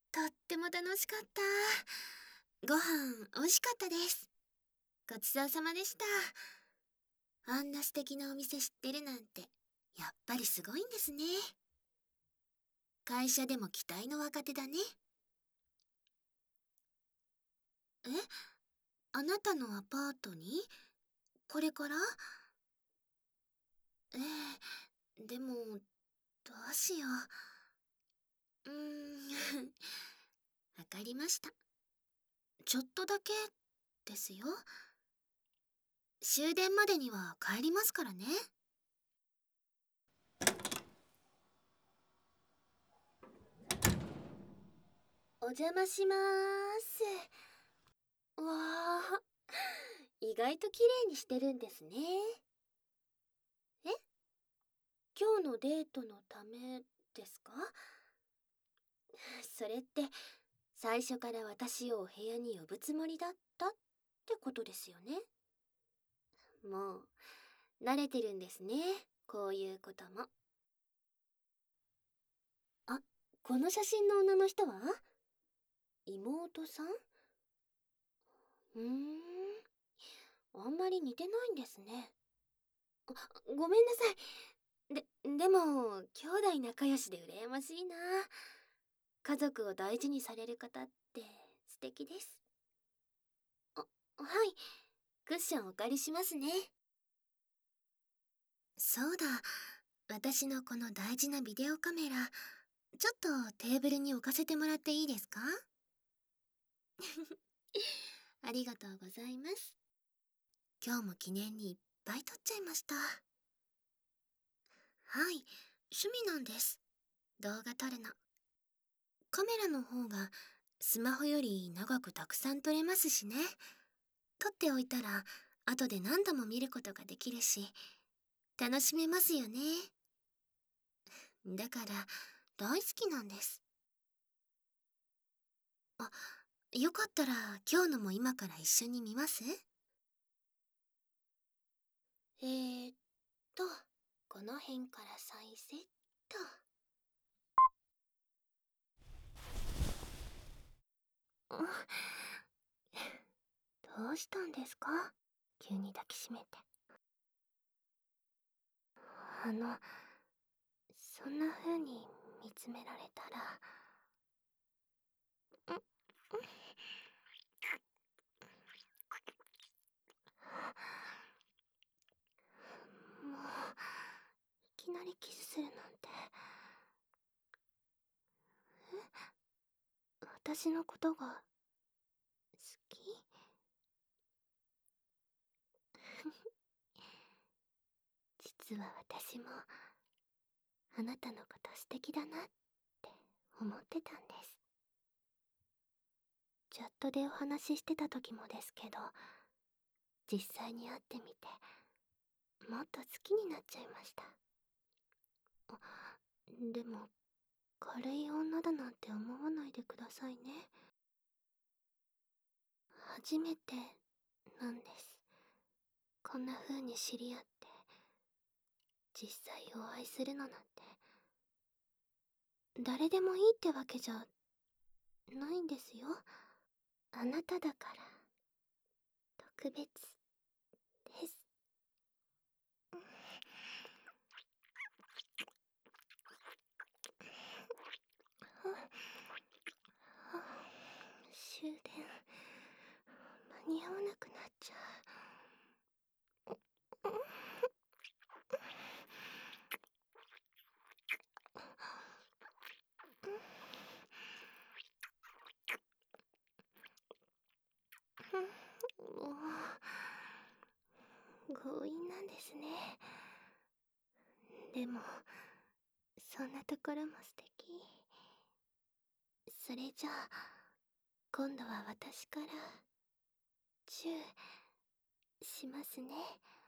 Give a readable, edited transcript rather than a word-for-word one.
とっても楽しかった。ご飯美味しかったです。ごちそうさまでした。あんな素敵なお店知ってるなんて、やっぱりすごいんですね。会社でも期待の若手だね。え、あなたのアパートにこれから？でも、どうしよう。わかりました。ちょっとだけですよ。終電までには帰りますからね。お邪魔しまーす。わあ、意外と綺麗にしてるんですね。え、今日のデートのためですか？それって最初から私をお部屋に呼ぶつもりだったってことですよね。もう慣れてるんですね、こういうことも。あ、この写真の女の人は妹さん？あんまり似てないんですね。ごめんなさい。でも、兄弟仲良しで羨ましいな。家族を大事にされる方って素敵です。はい。クッションお借りしますね。そうだ。私のこの大事なビデオカメラ、ちょっとテーブルに置かせてもらっていいですか？ありがとうございます。今日も記念にいっぱい撮っちゃいました。はい、趣味なんです。動画撮るの。カメラの方がスマホより長くたくさん撮れますしね。撮っておいたら後で何度も見ることができるし、楽しめますよね。だから大好きなんです。あ、よかったら今日のも今から一緒に見ます？えーっと、この辺から再セット。どうしたんですか？急に抱きしめて。あの、そんな風に見つめられたら、もう、いきなりキスするなんて。私のことが好き？実は私もあなたのこと素敵だなって思ってたんです。チャットでお話ししてた時もですけど、実際に会ってみてもっと好きになっちゃいました。でも軽い女だなんて思わないでくださいね。初めてなんです。こんな風に知り合って実際お会いするのなんて。誰でもいいってわけじゃないんですよ。あなただから特別です。終電間に合わなくなっちゃう。もう強引なんですね。でもそんなところも素敵。それじゃあ今度は私からチューしますね。